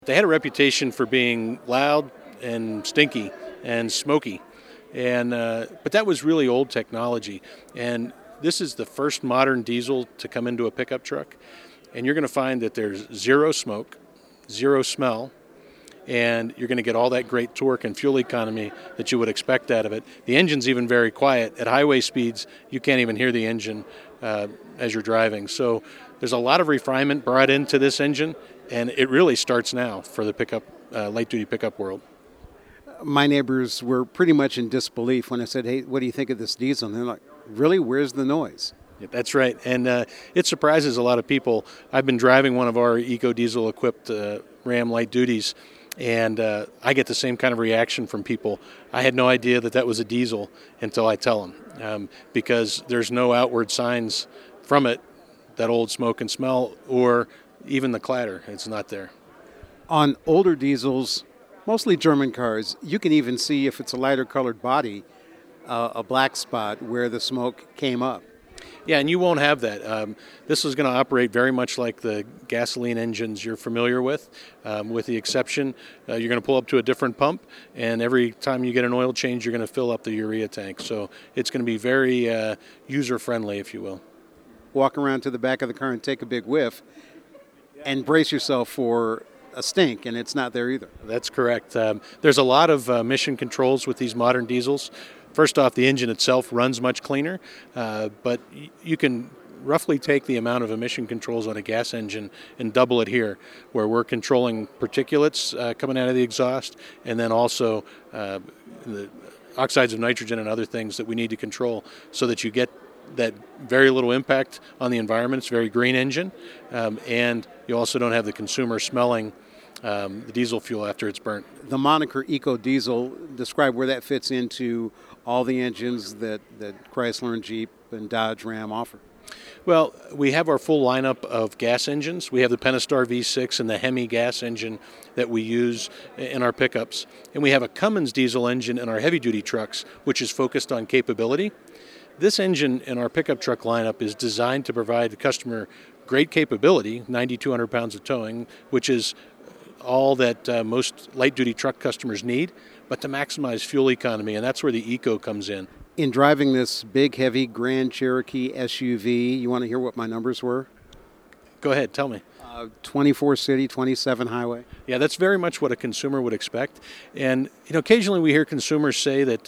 They had a reputation for being loud and stinky and smoky, and but that was really old technology. And this is the first modern diesel to come into a pickup truck, and you're going to find that there's zero smoke, zero smell, and you're going to get all that great torque and fuel economy that you would expect out of it. The engine's even very quiet. At highway speeds, you can't even hear the engine as you're driving. So there's a lot of refinement brought into this engine, and it really starts now for the pickup, light-duty pickup world. My neighbors were pretty much in disbelief when I said, "Hey, what do you think of this diesel?" And they're like, "Really? Where's the noise?" Yeah, that's right, and it surprises a lot of people. I've been driving one of our EcoDiesel-equipped Ram light duties, and I get the same kind of reaction from people. I had no idea that was a diesel until I tell them, because there's no outward signs from it, that old smoke and smell, or even the clatter. It's not there. On older diesels, mostly German cars, you can even see if it's a lighter colored body, a black spot where the smoke came up. Yeah, and you won't have that. This is going to operate very much like the gasoline engines you're familiar with the exception, you're going to pull up to a different pump, and every time you get an oil change, you're going to fill up the urea tank. So it's going to be very user-friendly, if you will. Walk around to the back of the car and take a big whiff and brace yourself for a stink, and it's not there either. That's correct. There's a lot of emission controls with these modern diesels. First off, the engine itself runs much cleaner, but you can roughly take the amount of emission controls on a gas engine and double it here, where we're controlling particulates coming out of the exhaust, and then also the oxides of nitrogen and other things that we need to control so that you get that very little impact on the environment. It's a very green engine, and you also don't have the consumer smelling the diesel fuel after it's burnt. The moniker EcoDiesel, describe where that fits into all the engines that Chrysler and Jeep and Dodge Ram offer. Well, we have our full lineup of gas engines. We have the Pentastar V6 and the Hemi gas engine that we use in our pickups. And we have a Cummins diesel engine in our heavy-duty trucks, which is focused on capability. This engine in our pickup truck lineup is designed to provide the customer great capability, 9,200 pounds of towing, which is all that most light-duty truck customers need, but to maximize fuel economy, and that's where the Eco comes in. In driving this big, heavy Grand Cherokee SUV, you want to hear what my numbers were? Go ahead, tell me. 24 city, 27 highway. Yeah, that's very much what a consumer would expect. And occasionally we hear consumers say that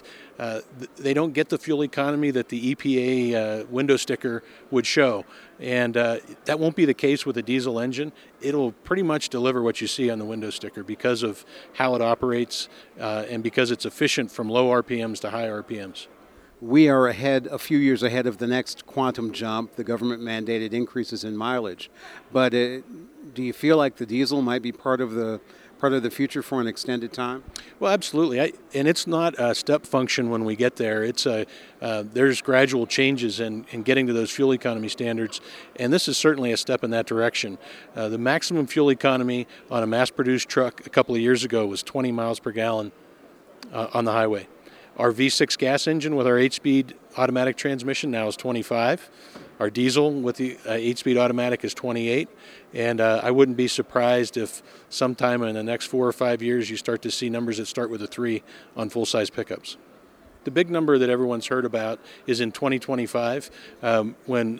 they don't get the fuel economy that the EPA window sticker would show. And that won't be the case with a diesel engine. It'll pretty much deliver what you see on the window sticker because of how it operates and because it's efficient from low RPMs to high RPMs. We are a few years ahead of the next quantum jump, the government-mandated increases in mileage. But do you feel like the diesel might be part of the future for an extended time? Well, absolutely. And it's not a step function when we get there. It's there's gradual changes in getting to those fuel economy standards, and this is certainly a step in that direction. The maximum fuel economy on a mass-produced truck a couple of years ago was 20 miles per gallon on the highway. Our V6 gas engine with our 8-speed automatic transmission now is 25. Our diesel with the 8-speed automatic is 28. And I wouldn't be surprised if sometime in the next 4 or 5 years you start to see numbers that start with a 3 on full-size pickups. The big number that everyone's heard about is in 2025 when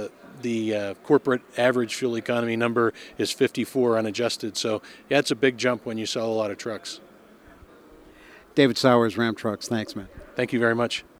the corporate average fuel economy number is 54 unadjusted. So, yeah, it's a big jump when you sell a lot of trucks. David Sowers, Ram Trucks. Thanks, man. Thank you very much.